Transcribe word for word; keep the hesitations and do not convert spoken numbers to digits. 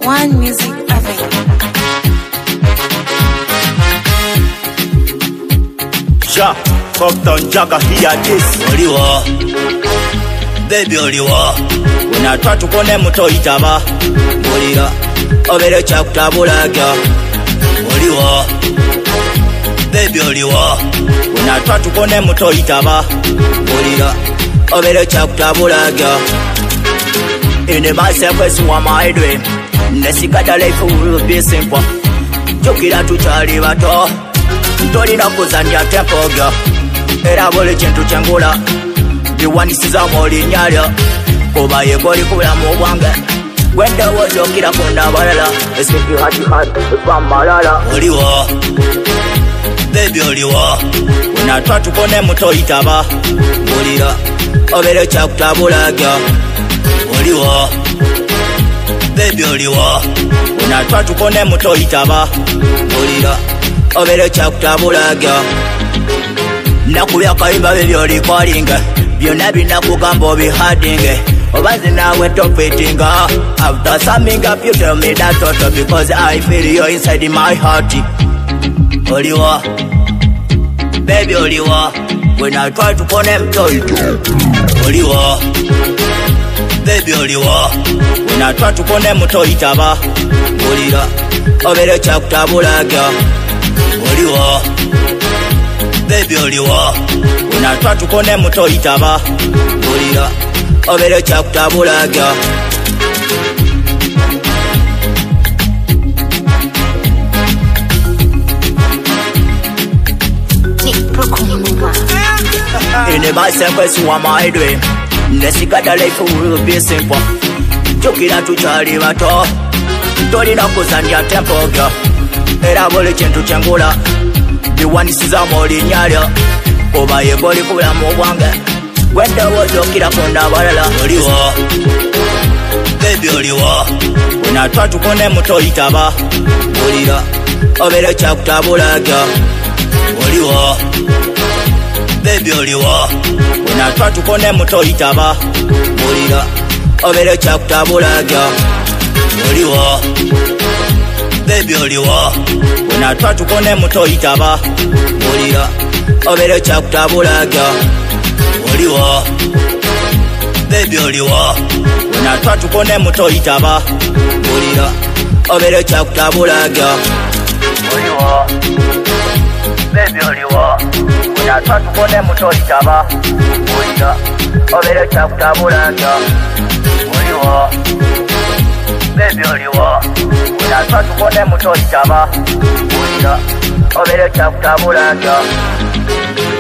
One Music Avenue. Ja, Compton Jaga here this. Oliwa, baby oliwa. Unatwa tukone muto itaba. Olira, obere chakutabulaga. Oliwa, baby oliwa. Unatwa tukone muto itaba. Olira, obere chakutabulaga. In the myself as one my dream. Nesikata life will be simple. Jokira tu chali bato. Ntoli na kuzanya tempo girl. Era bole chintu changula. Biwanisiza moli nyalya. Kuba yegoli kula mu bwange. Wenda wozo kira kunda balala. Esiki hati hati kwa malala. Oliwa, baby oliwa. Unatwa tukone muto itaba. Olira, obere chakutabulaga. Oliwa, baby oliwa. Unatwa tukone muto itaba. Olira, obere chakutabulaga. Nakuya kaimba bebyo likwalinga. Byonna binakugamba obihadinge. Obanzi nawe topetinga. After summing up you tell me that toto because I feel you inside in my heart. Oliwa, baby oliwa. When I try to connect to you. Oliwa, baby oliwa. When I try to connect to itaba. Olira, obere chakutabulaga. Oliwa, baby oliwa. When I try to connect to itaba. Olira, obere chakutabulaga. In the myself as one my dream. Nesikata life will be simple. Jokira tu chali bato. Ntoli na kuzanya tempo girl. Era bole chintu changula. Biwanisiza moli nyalya. Kuba yegoli kula mu bwange. Wenda wozo kira kunda balala. Oliwa, baby oliwa. Unatwa tukone muto itaba. Olira, obere chakutabulaga. Oliwa, baby oliwa. Unatwa tukone muto itaba. Olira, obere chakutabulaga. Oliwa, baby oliwa. Unatwa tukone muto itaba. Olira, obere chakutabulaga. Oliwa, baby oliwa. Unatwa tukone muto itaba. Olira, obere chakutabulaga. Oliwa, baby oliwa. Unatwa tukone muto itaba. Olira, obere chakutabulaga. Oliwa, baby oliwa. Unatwa tukone muto itaba. Olira, obere chakutabulaga.